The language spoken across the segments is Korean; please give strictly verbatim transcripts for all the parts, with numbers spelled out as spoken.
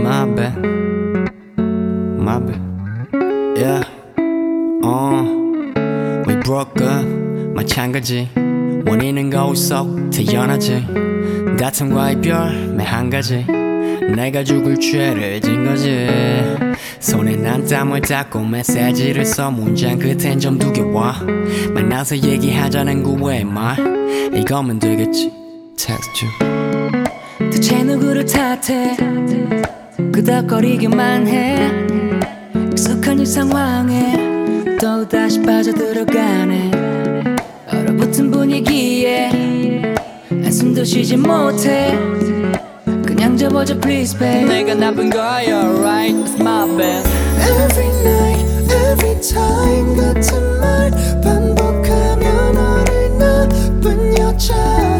My bad, my bad, yeah. uh, We broke up, 마찬가지. 원인은 거울 속 태어나지. 다툼과 이별 매 한 가지. 내가 죽을 죄를 진 거지. 손에 난 땀을 닦고 메시지를 써. 문장 끝엔 좀 두개와. 만나서 얘기하자는 구애의 말. 이거면 되겠지. Text you. 대체 누구를 탓해. 끄덕거리기만 해. 익숙한 이 상황에 또 다시 빠져들어가네. 얼어붙은 분위기에 한숨도 쉬지 못해. 그냥 접어줘 please babe. 내가 나쁜 거야 alright it's my bad. Every night, every time 같은 말 반복하며 너를 나쁜 여자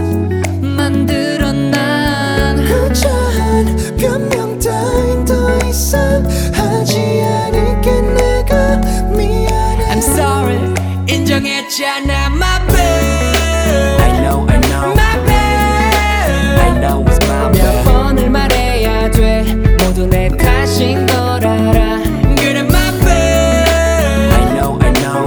만들어 난 유자한 변명 따윈 더 이상 하지 않을게. 내가 미안해. I'm sorry 인정했잖아 my bad. I know, I know, my bad. I know it's my 몇 bad. 번을 말해야 돼. 모두 내 탓인 걸 알아. 그래 my bad. I know, I know,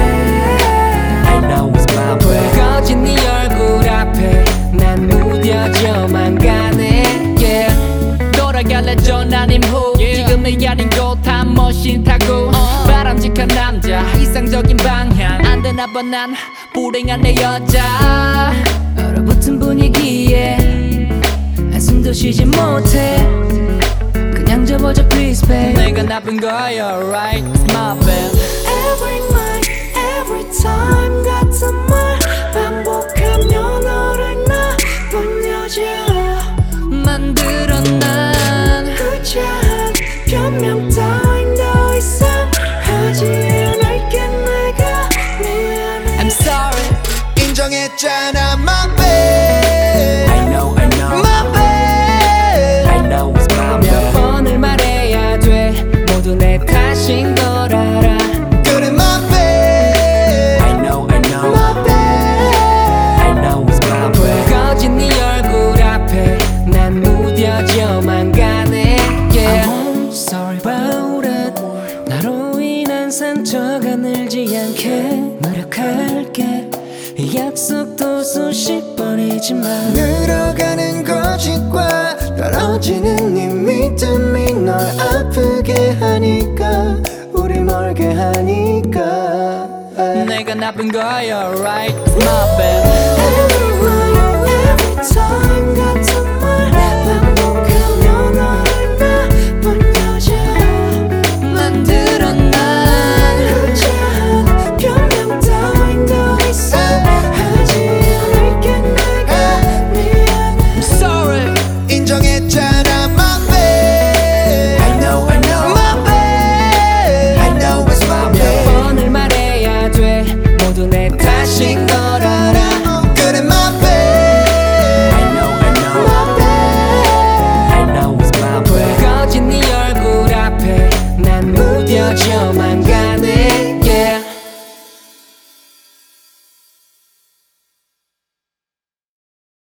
I know it's my bad. 꺼진 네 얼굴 앞에 난 무뎌져만 가네. yeah. 돌아갈래 전화님 후 yeah. 지금의 아닌 곳한 머신 타고 uh. 바람직한 남자 이상적인 방향 안 되나 봐 난 불행한 내 여자. 얼어붙은 분위기에 한숨도 쉬지 못해. 그냥 접어줘 please babe. 내가 나쁜 거야 alright it's my bad. Every night, every time 같은 말 반복하며 너를 나쁜 여자 만들어 난 유자한 변명 따윈 더 이상 하지 않을게. 내가 미안해. I'm sorry 인정했잖아 my bad. I know, I know, my bad. I know it's my 몇 bad. 번을 말해야 돼. 모두 내 탓인 걸 알아. 그래 my bad. I know, I know, my bad. I know it's my bad. 꺼진 네 얼굴 앞에 난 무뎌져만 가네. yeah. I'm sorry about it. 나로 인한 상처가 늘지 않게 노력할게. 이 약속도 수십 번이지만 늘어가는 거짓과 떨어지는 네 믿음이 널 아프게 하니까 우리 멀게 하니까. 내가 나쁜 거야 alright it's my bad. Every night, every time 같은